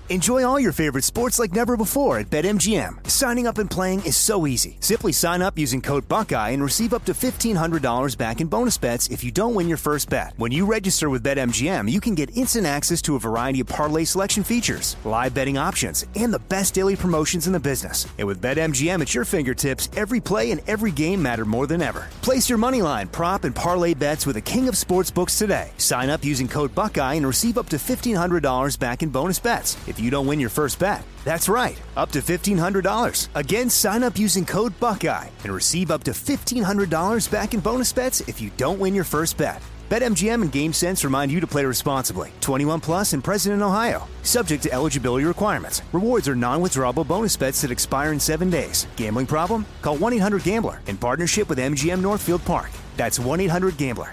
Enjoy all your favorite sports like never before at BetMGM. Signing up and playing is so easy. Simply sign up using code Buckeye and receive up to $1,500 back in bonus bets if you don't win your first bet. When you register with BetMGM, you can get instant access to a variety of parlay selection features, live betting options, and the best daily promotions in the business. And with BetMGM at your fingertips, every play and every game matter more than ever. Place your moneyline, prop, and parlay bets with the king of sportsbooks today. Sign up using code Buckeye and receive up to $1,500 back in bonus bets if you don't win your first bet. That's right, up to $1,500. Again, sign up using code Buckeye and receive up to $1,500 back in bonus bets if you don't win your first bet. BetMGM and GameSense remind you to play responsibly. 21 plus and present in Ohio. Subject to eligibility requirements. Rewards are non-withdrawable bonus bets that expire in 7 days. Gambling problem? Call 1-800-GAMBLER in partnership with MGM Northfield Park. That's 1-800-GAMBLER.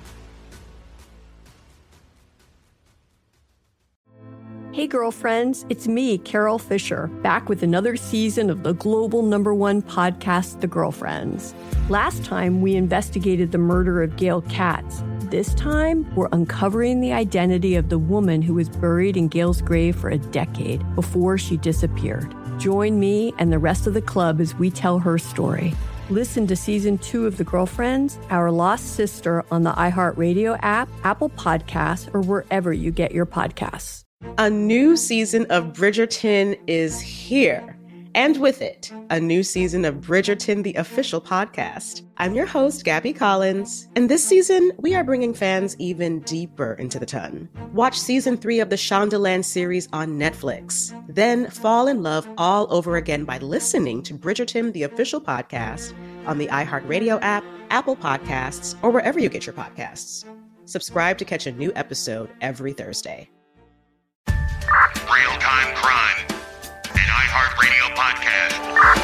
Hey girlfriends, it's me, Carol Fisher, back with another season of the global #1 podcast, The Girlfriends. Last time, we investigated the murder of Gail Katz. This time, we're uncovering the identity of the woman who was buried in Gail's grave for a decade before she disappeared. Join me and the rest of the club as we tell her story. Listen to Season 2 of The Girlfriends, Our Lost Sister on the iHeartRadio app, Apple Podcasts, or wherever you get your podcasts. A new season of Bridgerton is here. And with it, a new season of Bridgerton, the official podcast. I'm your host, Gabby Collins. And this season, we are bringing fans even deeper into the ton. Watch Season 3 of the Shondaland series on Netflix. Then fall in love all over again by listening to Bridgerton, the official podcast on the iHeartRadio app, Apple Podcasts, or wherever you get your podcasts. Subscribe to catch a new episode every Thursday. Real-time crime, an iHeartRadio podcast.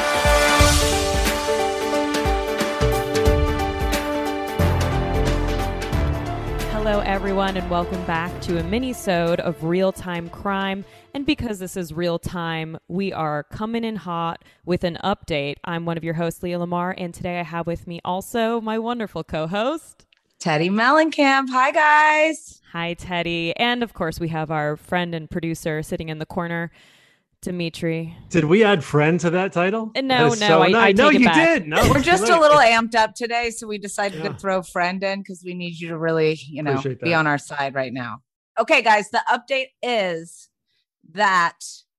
Hello, everyone, and welcome back to a mini-sode of Real-Time Crime. And because this is real-time, we are coming in hot with an update. I'm one of your hosts, Leah Lamar, and today I have with me also my wonderful co-host, Teddy Mellencamp. Hi, guys. Hi, Teddy. And of course, we have our friend and producer sitting in the corner, Dimitri. Did we add friend to that title? No, I no, you back. did. No, we're just a little amped up today, so we decided to throw friend in because we need you to really, be on our side right now. Okay, guys, the update is that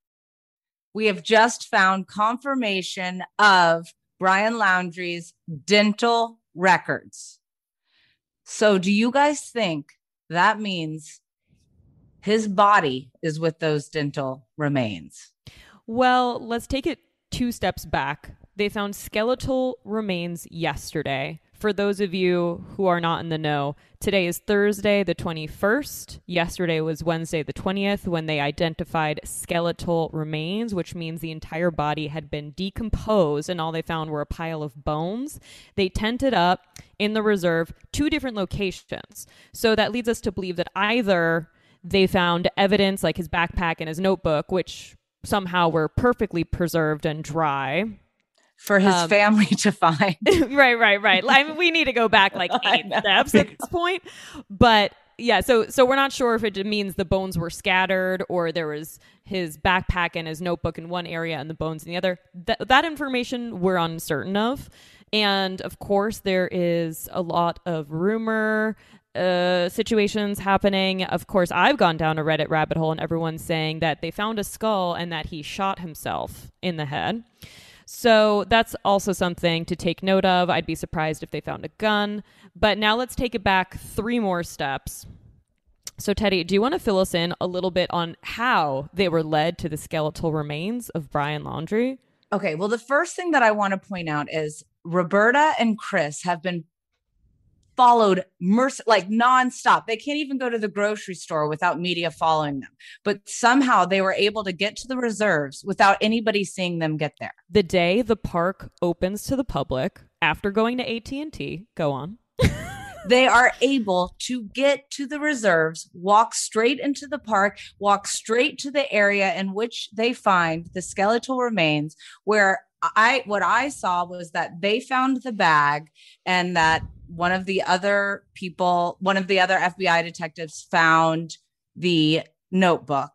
we have just found confirmation of Brian Laundrie's dental records. So do you guys think that means his body is with those dental remains? Well, let's take it 2 steps back. They found skeletal remains yesterday. For those of you who are not in the know, today is Thursday, the 21st. Yesterday was Wednesday, the 20th, when they identified skeletal remains, which means the entire body had been decomposed and all they found were a pile of bones. They tented up in the reserve 2 different locations. So that leads us to believe that either they found evidence like his backpack and his notebook, which somehow were perfectly preserved and dry, for his family to find. Right. I mean, we need to go back like 8 steps at this point. But yeah, so we're not sure if it means the bones were scattered or there was his backpack and his notebook in one area and the bones in the other. That information we're uncertain of. And of course, there is a lot of rumor situations happening. Of course, I've gone down a Reddit rabbit hole and everyone's saying that they found a skull and that he shot himself in the head. So that's also something to take note of. I'd be surprised if they found a gun. But now let's take it back 3 more steps. So Teddy, do you want to fill us in a little bit on how they were led to the skeletal remains of Brian Laundrie? Okay, well, the first thing that I want to point out is Roberta and Chris have been followed like nonstop. They can't even go to the grocery store without media following them. But somehow they were able to get to the reserves without anybody seeing them get there. The day the park opens to the public, after going to AT&T, go on. They are able to get to the reserves, walk straight into the park, walk straight to the area in which they find the skeletal remains, where what I saw was that they found the bag and that one of the other FBI detectives found the notebook.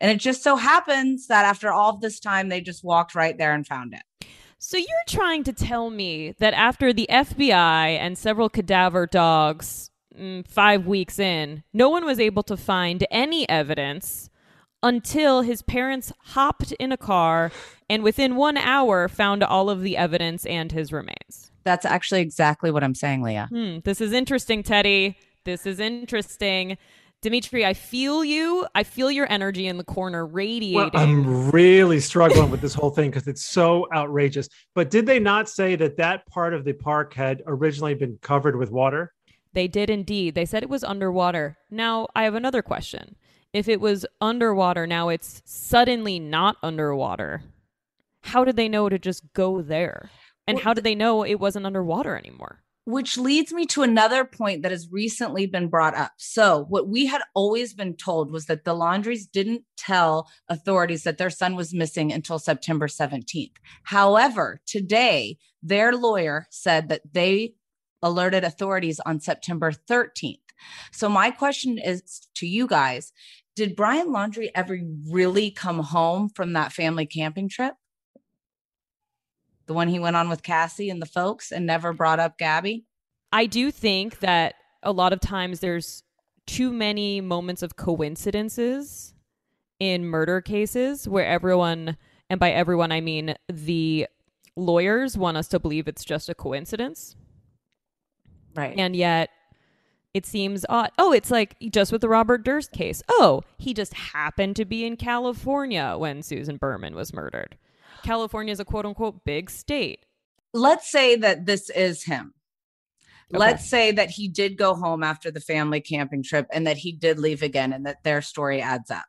And it just so happens that after all of this time, they just walked right there and found it. So you're trying to tell me that after the FBI and several cadaver dogs 5 weeks in, no one was able to find any evidence until his parents hopped in a car and within 1 hour found all of the evidence and his remains. That's actually exactly what I'm saying, Leah. This is interesting, Teddy. This is interesting. Dimitri, I feel you. I feel your energy in the corner radiating. Well, I'm really struggling with this whole thing because it's so outrageous. But did they not say that part of the park had originally been covered with water? They did indeed. They said it was underwater. Now, I have another question. If it was underwater, now it's suddenly not underwater. How did they know to just go there? And how did they know it wasn't underwater anymore? Which leads me to another point that has recently been brought up. So what we had always been told was that the Laundries didn't tell authorities that their son was missing until September 17th. However, today, their lawyer said that they alerted authorities on September 13th. So my question is to you guys, did Brian Laundrie ever really come home from that family camping trip? The one he went on with Cassie and the folks and never brought up Gabby? I do think that a lot of times there's too many moments of coincidences in murder cases where everyone, and by everyone I mean the lawyers, want us to believe it's just a coincidence. Right. And yet it seems odd. Oh, it's like just with the Robert Durst case. Oh, he just happened to be in California when Susan Berman was murdered. California is a quote unquote big state. Let's say that this is him. Okay. Let's say that he did go home after the family camping trip and that he did leave again and that their story adds up.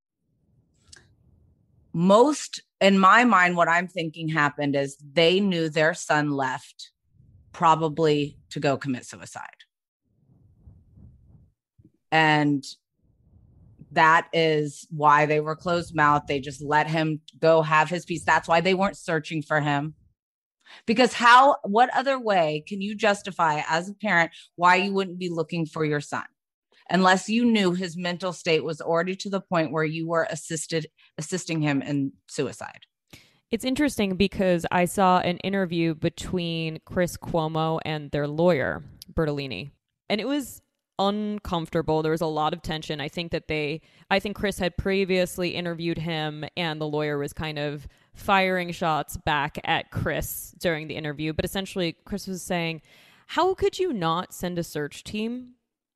Most, in my mind, what I'm thinking happened is they knew their son left probably to go commit suicide. And that is why they were closed mouth. They just let him go have his peace. That's why they weren't searching for him. Because what other way can you justify as a parent why you wouldn't be looking for your son? Unless you knew his mental state was already to the point where you were assisting him in suicide. It's interesting because I saw an interview between Chris Cuomo and their lawyer, Bertolini, and it was uncomfortable. There was a lot of tension. I think Chris had previously interviewed him and the lawyer was kind of firing shots back at Chris during the interview. But essentially Chris was saying, how could you not send a search team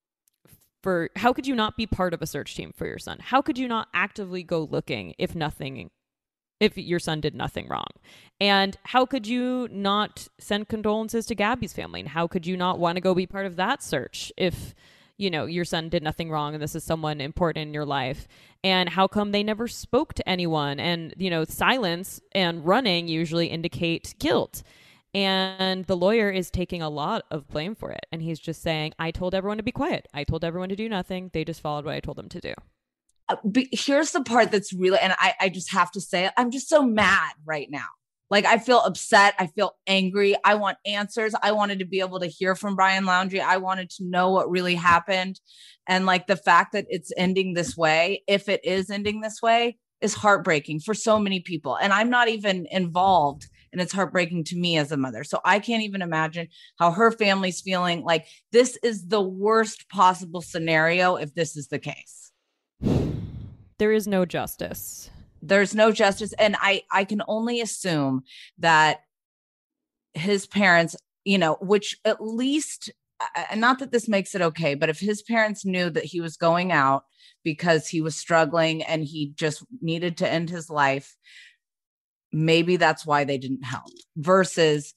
how could you not be part of a search team for your son? How could you not actively go looking if your son did nothing wrong? And how could you not send condolences to Gabby's family? And how could you not want to go be part of that search if, your son did nothing wrong and this is someone important in your life? And how come they never spoke to anyone? And, silence and running usually indicate guilt. And the lawyer is taking a lot of blame for it. And he's just saying, I told everyone to be quiet. I told everyone to do nothing. They just followed what I told them to do. Here's the part that's really, and I just have to say it, I'm just so mad right now. Like, I feel upset. I feel angry. I want answers. I wanted to be able to hear from Brian Laundrie. I wanted to know what really happened. And like the fact that it's ending this way, if it is ending this way, is heartbreaking for so many people. And I'm not even involved. And it's heartbreaking to me as a mother. So I can't even imagine how her family's feeling. Like, this is the worst possible scenario if this is the case. There is no justice. There's no justice. And I can only assume that his parents, which at least, not that this makes it okay, but if his parents knew that he was going out because he was struggling and he just needed to end his life, maybe that's why they didn't help versus,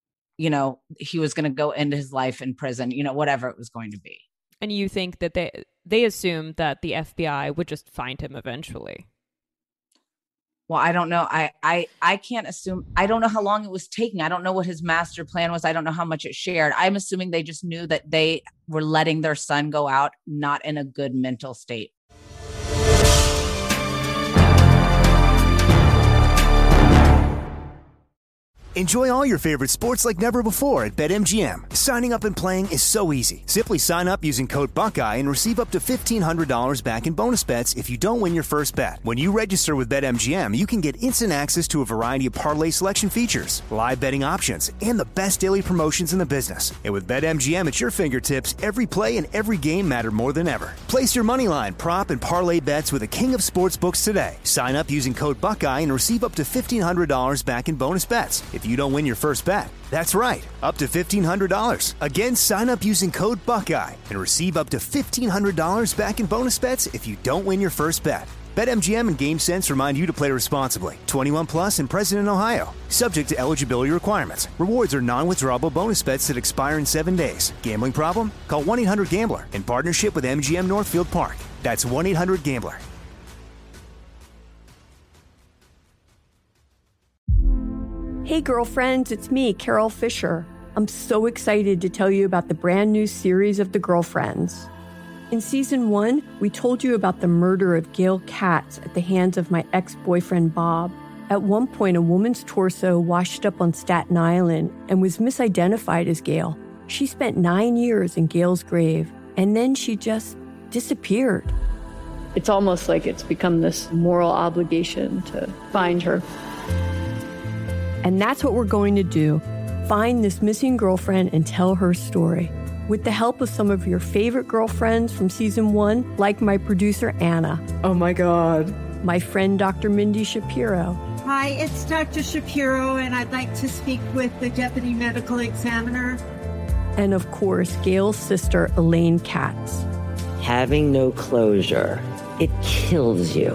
he was going to go end his life in prison, whatever it was going to be. And you think that they assumed that the FBI would just find him eventually? Well, I don't know. I can't assume. I don't know how long it was taking. I don't know what his master plan was. I don't know how much it shared. I'm assuming they just knew that they were letting their son go out, not in a good mental state. Enjoy all your favorite sports like never before at BetMGM. Signing up and playing is so easy. Simply sign up using code Buckeye and receive up to $1,500 back in bonus bets if you don't win your first bet. When you register with BetMGM, you can get instant access to a variety of parlay selection features, live betting options, and the best daily promotions in the business. And with BetMGM at your fingertips, every play and every game matter more than ever. Place your moneyline, prop, and parlay bets with the king of sportsbooks today. Sign up using code Buckeye and receive up to $1,500 back in bonus bets if you don't win your first bet. That's right, up to $1,500. Again, sign up using code Buckeye and receive up to $1,500 back in bonus bets if you don't win your first bet. BetMGM and GameSense remind you to play responsibly. 21 plus and present in Ohio. Subject to eligibility requirements. Rewards are non-withdrawable bonus bets that expire in 7 days. Gambling problem? Call 1-800-GAMBLER in partnership with MGM Northfield Park. That's 1-800-GAMBLER. Hey girlfriends, it's me, Carol Fisher. I'm so excited to tell you about the brand new series of The Girlfriends. In season 1, we told you about the murder of Gail Katz at the hands of my ex-boyfriend Bob. At one point, a woman's torso washed up on Staten Island and was misidentified as Gail. She spent 9 years in Gail's grave, and then she just disappeared. It's almost like it's become this moral obligation to find her. And that's what we're going to do. Find this missing girlfriend and tell her story. With the help of some of your favorite girlfriends from season 1, like my producer, Anna. Oh my God. My friend, Dr. Mindy Shapiro. Hi, it's Dr. Shapiro, and I'd like to speak with the deputy medical examiner. And of course, Gail's sister, Elaine Katz. Having no closure, it kills you.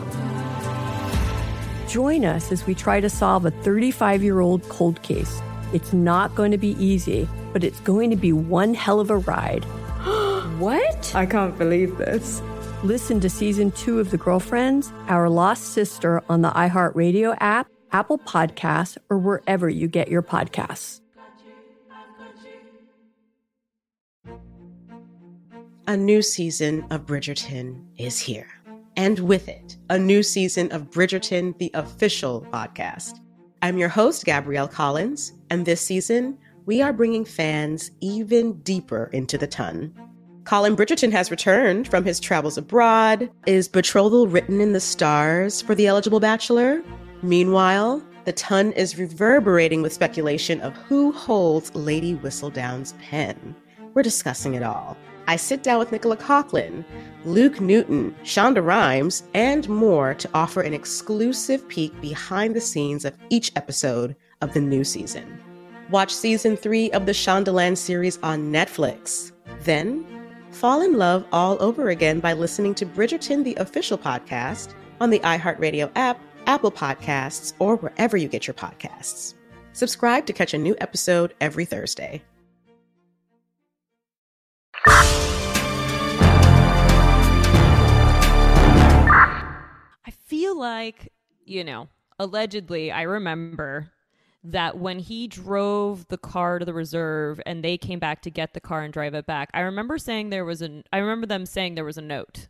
Join us as we try to solve a 35-year-old cold case. It's not going to be easy, but it's going to be one hell of a ride. What? I can't believe this. Listen to season 2 of The Girlfriends, Our Lost Sister on the iHeartRadio app, Apple Podcasts, or wherever you get your podcasts. A new season of Bridgerton is here. And with it, a new season of Bridgerton, the official podcast. I'm your host, Gabrielle Collins, and this season, we are bringing fans even deeper into the ton. Colin Bridgerton has returned from his travels abroad. Is betrothal written in the stars for the eligible bachelor? Meanwhile, the ton is reverberating with speculation of who holds Lady Whistledown's pen. We're discussing it all. I sit down with Nicola Coughlan, Luke Newton, Shonda Rhimes, and more to offer an exclusive peek behind the scenes of each episode of the new season. Watch season 3 of the Shondaland series on Netflix. Then, fall in love all over again by listening to Bridgerton, the official podcast, on the iHeartRadio app, Apple Podcasts, or wherever you get your podcasts. Subscribe to catch a new episode every Thursday. I feel like, allegedly, I remember that when he drove the car to the reserve and they came back to get the car and drive it back, I remember them saying there was a note.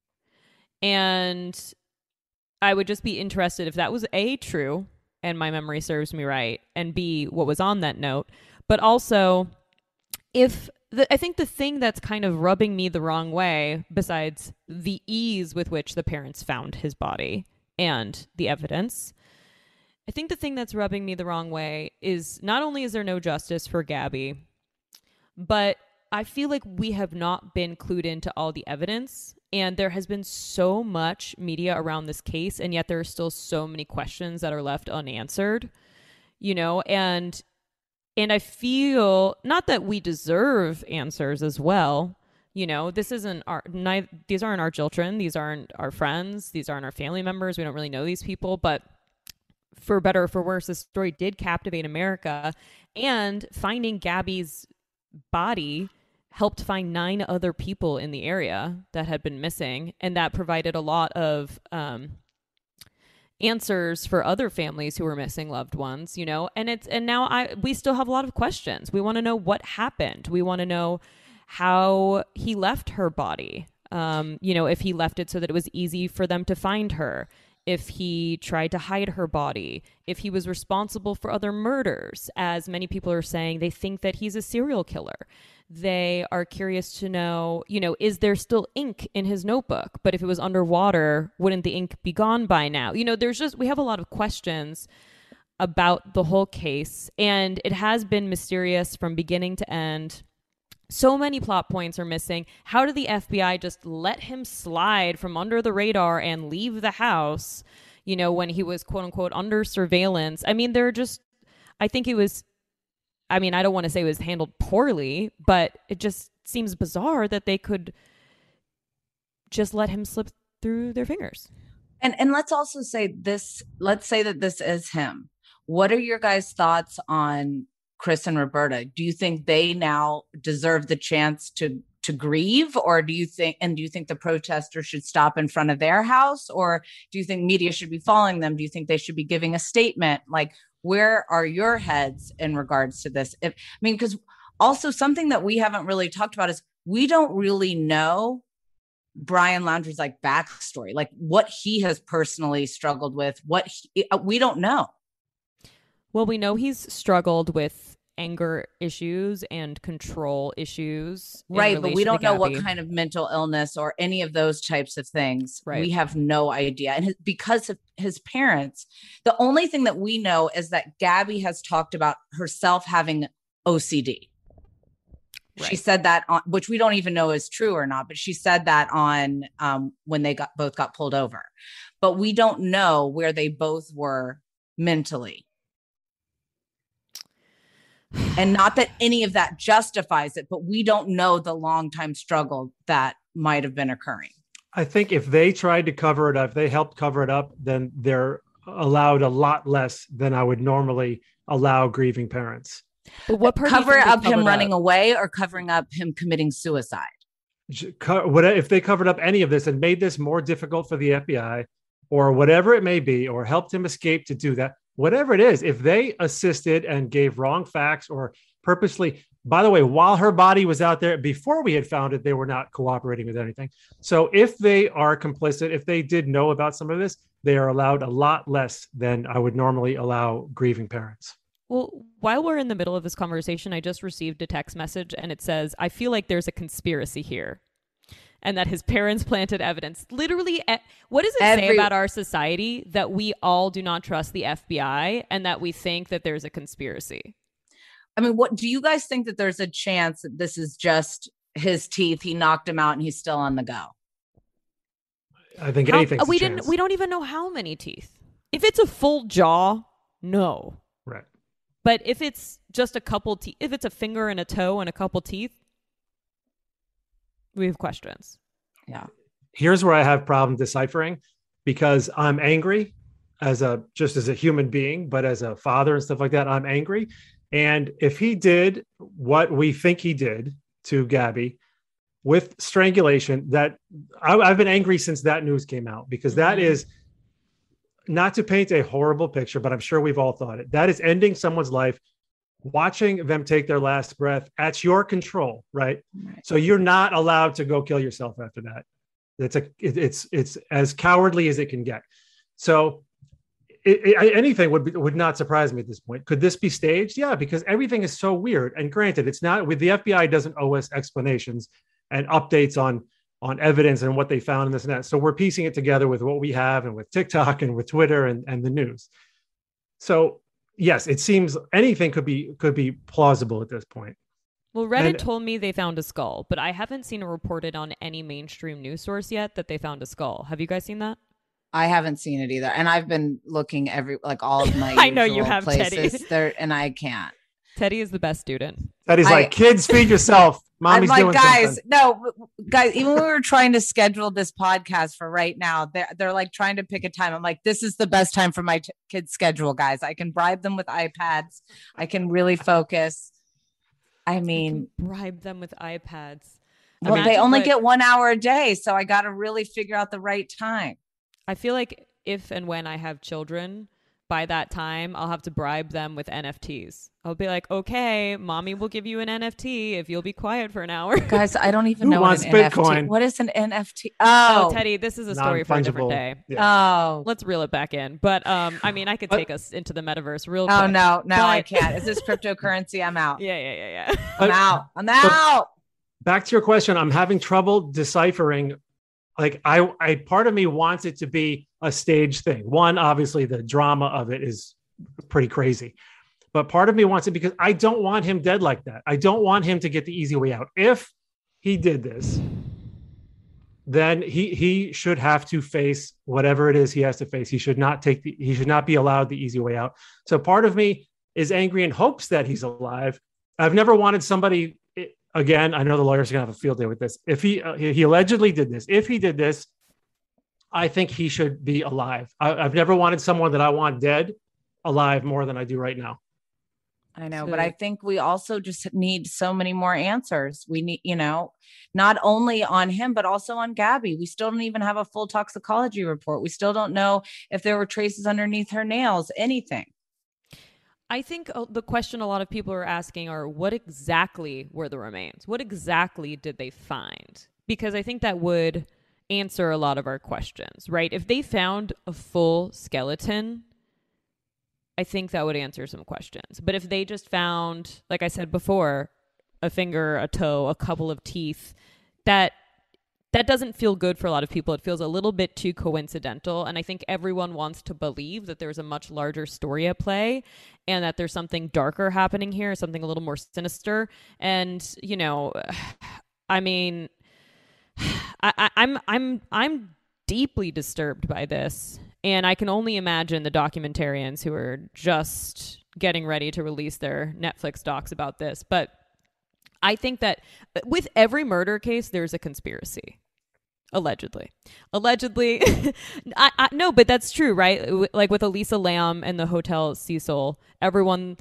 And I would just be interested if that was A, true, and my memory serves me right, and B, what was on that note. But also, I think the thing that's kind of rubbing me the wrong way, besides the ease with which the parents found his body and the evidence, I think the thing that's rubbing me the wrong way is not only is there no justice for Gabby, but I feel like we have not been clued into all the evidence, and there has been so much media around this case, and yet there are still so many questions that are left unanswered, and I feel not that we deserve answers as well. These aren't our children. These aren't our friends. These aren't our family members. We don't really know these people, but for better or for worse, this story did captivate America, and finding Gabby's body helped find 9 other people in the area that had been missing, and that provided a lot of answers for other families who were missing loved ones, and now we still have a lot of questions. We want to know what happened. We want to know how he left her body. If he left it so that it was easy for them to find her, if he tried to hide her body, if he was responsible for other murders. As many people are saying, they think that he's a serial killer. They are curious to know, is there still ink in his notebook? But if it was underwater, wouldn't the ink be gone by now? We have a lot of questions about the whole case, and it has been mysterious from beginning to end. So many plot points are missing. How did the FBI just let him slide from under the radar and leave the house, when he was quote unquote under surveillance? I mean, I don't want to say it was handled poorly, but it just seems bizarre that they could just let him slip through their fingers. And let's also say this, let's say that this is him. What are your guys' thoughts on Chris and Roberta? Do you think they now deserve the chance to grieve, or do you think the protesters should stop in front of their house, or do you think media should be following them? Do you think they should be giving a statement? Like, where are your heads in regards to this? Because also something that we haven't really talked about is we don't really know Brian Laundrie's like backstory, like what he has personally struggled with, we don't know. Well, we know he's struggled with anger issues and control issues. Right, but we don't know what kind of mental illness or any of those types of things. Right. We have no idea. And because of his parents, the only thing that we know is that Gabby has talked about herself having OCD. Right. She said that on, which we don't even know is true or not, but she said that on when they both got pulled over. But we don't know where they both were mentally. And not that any of that justifies it, but we don't know the long time struggle that might have been occurring. I think if they tried to cover it up, if they helped cover it up, then they're allowed a lot less than I would normally allow grieving parents. But what part cover up him running away or covering up him committing suicide? If they covered up any of this and made this more difficult for the FBI or whatever it may be, or helped him escape to do that, whatever it is, if they assisted and gave wrong facts or purposely, by the way, while her body was out there, before we had found it, they were not cooperating with anything. So if they are complicit, if they did know about some of this, they are allowed a lot less than I would normally allow grieving parents. Well, while we're in the middle of this conversation, I just received a text message and it says, I feel like there's a conspiracy here. And that his parents planted evidence. Literally, what does it say about our society that we all do not trust the FBI and that we think that there's a conspiracy? I mean, what do you guys think that there's a chance that this is just his teeth? He knocked him out and he's still on the go. I think anything's we don't even know how many teeth. If it's a full jaw, no. Right. But if it's just a couple teeth, if it's a finger and a toe and a couple teeth, we have questions. Yeah. Here's where I have problem deciphering, because I'm angry just as a human being, but as a father and stuff like that, I'm angry. And if he did what we think he did to Gabby with strangulation, that I've been angry since that news came out, because that is, not to paint a horrible picture, but I'm sure we've all thought it. That is ending someone's life, watching them take their last breath at your control, right? So you're not allowed to go kill yourself after that. It's as cowardly as it can get. So anything would not surprise me at this point. Could this be staged? Yeah, because everything is so weird. And granted, it's not, with the FBI doesn't owe us explanations and updates on evidence and what they found in this and that. So we're piecing it together with what we have and with TikTok and with Twitter and the news. So yes, it seems anything could be plausible at this point. Well, Reddit told me they found a skull, but I haven't seen it reported on any mainstream news source yet that they found a skull. Have you guys seen that? I haven't seen it either. And I've been looking all of my I know you have places Teddy. there, and I can't. Teddy is the best student. Teddy's like, kids, feed yourself. Mommy's doing something. Guys, even when we were trying to schedule this podcast for right now, they're like trying to pick a time. I'm like, this is the best time for my kids' schedule, guys. I can bribe them with iPads. I can really focus. I mean, bribe them with iPads. Well, they only get 1 hour a day, so I got to really figure out the right time. I feel like if and when I have children, by that time, I'll have to bribe them with NFTs. I'll be like, okay, mommy will give you an NFT if you'll be quiet for an hour. Guys, I don't even know what an Bitcoin? NFT. What is an NFT? Oh, Teddy, this is a story for a different day. Yeah. Oh, let's reel it back in. But I mean, I could take us into the metaverse real quick. Oh no, I can't. Is this cryptocurrency? I'm out. Yeah. I'm out. Back to your question, I'm having trouble deciphering. Like I part of me wants it to be a stage thing. One, obviously the drama of it is pretty crazy, but part of me wants it because I don't want him dead like that. I don't want him to get the easy way out. If he did this, then he should have to face whatever it is he has to face. He should not be allowed the easy way out. So part of me is angry in hopes that he's alive. I've never wanted somebody. Again, I know the lawyers are going to have a field day with this. If he allegedly did this, if he did this, I think he should be alive. I've never wanted someone that I want dead alive more than I do right now. I know, but I think we also just need so many more answers. We need, not only on him, but also on Gabby. We still don't even have a full toxicology report. We still don't know if there were traces underneath her nails, anything. I think the question a lot of people are asking are, what exactly were the remains? What exactly did they find? Because I think that would answer a lot of our questions, right? If they found a full skeleton, I think that would answer some questions. But if they just found, like I said before, a finger, a toe, a couple of teeth, that doesn't feel good for a lot of people. It feels a little bit too coincidental. And I think everyone wants to believe that there's a much larger story at play and that there's something darker happening here, something a little more sinister. And, I mean, I'm deeply disturbed by this. And I can only imagine the documentarians who are just getting ready to release their Netflix docs about this. But I think that with every murder case, there's a conspiracy. Allegedly. No, but that's true, right? Like with Elisa Lam and the Hotel Cecil, everyone,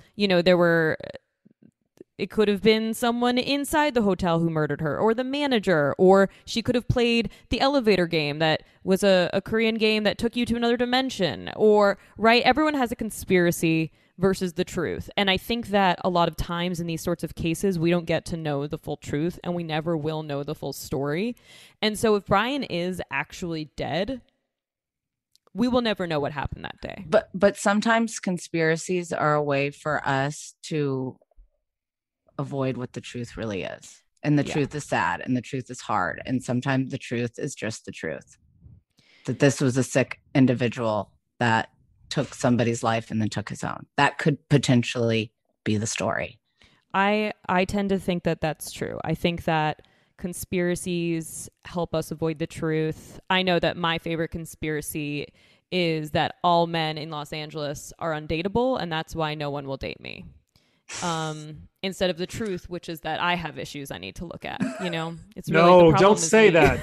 it could have been someone inside the hotel who murdered her, or the manager, or she could have played the elevator game that was a Korean game that took you to another dimension, or, right? Everyone has a conspiracy versus the truth. And I think that a lot of times in these sorts of cases, we don't get to know the full truth, and we never will know the full story. And so if Brian is actually dead, we will never know what happened that day. But sometimes conspiracies are a way for us to avoid what the truth really is. And the truth is sad, and the truth is hard. And sometimes the truth is just the truth. That this was a sick individual that took somebody's life and then took his own. That could potentially be the story. I tend to think that that's true. I think that conspiracies help us avoid the truth. I know that my favorite conspiracy is that all men in Los Angeles are undateable, and that's why no one will date me. Instead of the truth, which is that I have issues I need to look at. It's really no, don't say that.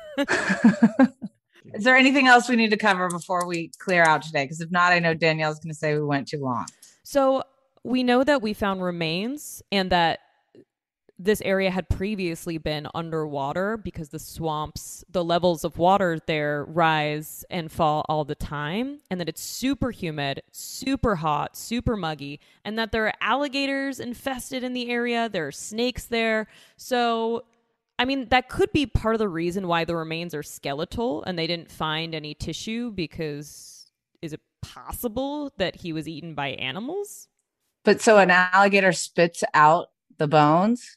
Is there anything else we need to cover before we clear out today? Because if not, I know Danielle's going to say we went too long. So we know that we found remains and that this area had previously been underwater because the swamps, the levels of water there rise and fall all the time, and that it's super humid, super hot, super muggy, and that there are alligators infested in the area. There are snakes there. So, I mean, that could be part of the reason why the remains are skeletal and they didn't find any tissue, because is it possible that he was eaten by animals? But so an alligator spits out the bones?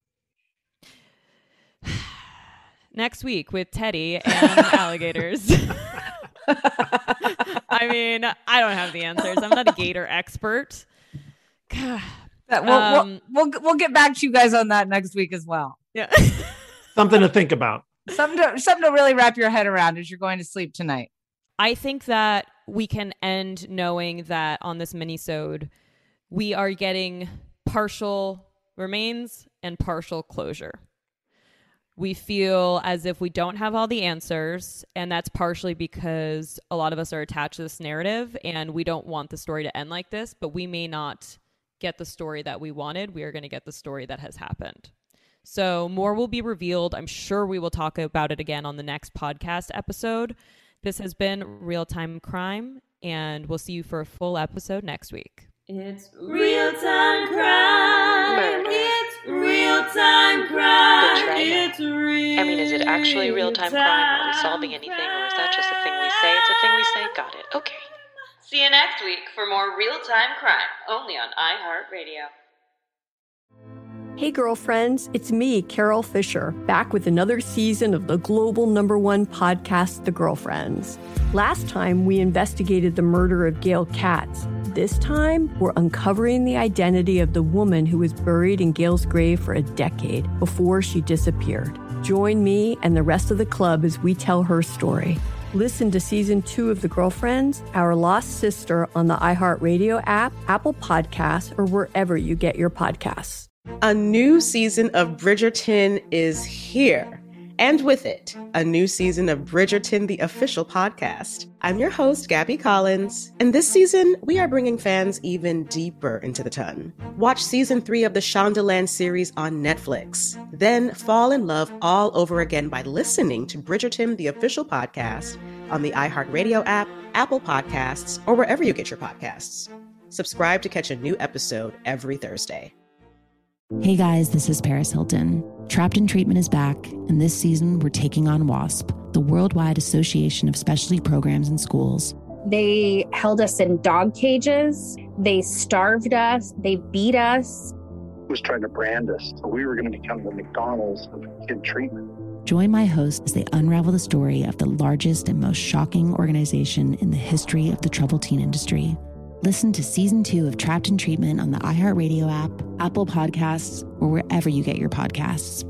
Next week with Teddy and alligators. I mean, I don't have the answers. I'm not a gator expert. We'll get back to you guys on that next week as well. Yeah. Something to think about. Something to really wrap your head around as you're going to sleep tonight. I think that we can end knowing that on this mini-sode, we are getting partial remains and partial closure. We feel as if we don't have all the answers, and that's partially because a lot of us are attached to this narrative and we don't want the story to end like this, but we may not get the story that we wanted. We are going to get the story that has happened. So more will be revealed. I'm sure we will talk about it again on the next podcast episode. This has been Real Time Crime. and we'll see you for a full episode next week. It's real-time crime. It's real-time crime. Betrayal. It's real. I mean, is it actually real-time crime? Are we solving anything, or is that just a thing we say? It's a thing we say. Got it. Okay. See you next week for more real-time crime, only on iHeartRadio. Hey girlfriends, it's me, Carol Fisher, back with another season of the global #1 podcast, The Girlfriends. Last time, we investigated the murder of Gail Katz. This time, we're uncovering the identity of the woman who was buried in Gail's grave for a decade before she disappeared. Join me and the rest of the club as we tell her story. Listen to Season 2 of The Girlfriends, Our Lost Sister on the iHeartRadio app, Apple Podcasts, or wherever you get your podcasts. A new season of Bridgerton is here. And with it, a new season of Bridgerton, the official podcast. I'm your host, Gabby Collins, and this season, we are bringing fans even deeper into the ton. Watch Season 3 of the Shondaland series on Netflix. Then fall in love all over again by listening to Bridgerton, the official podcast, on the iHeartRadio app, Apple Podcasts, or wherever you get your podcasts. Subscribe to catch a new episode every Thursday. Hey guys, this is Paris Hilton. Trapped in Treatment is back, and this season we're taking on WASP, the Worldwide Association of Specialty Programs in Schools. They held us in dog cages. They starved us. They beat us. Was trying to brand us. So we were going to become the McDonald's of kid treatment. Join my hosts as they unravel the story of the largest and most shocking organization in the history of the troubled teen industry. Listen to Season 2 of Trapped in Treatment on the iHeartRadio app, Apple Podcasts, or wherever you get your podcasts.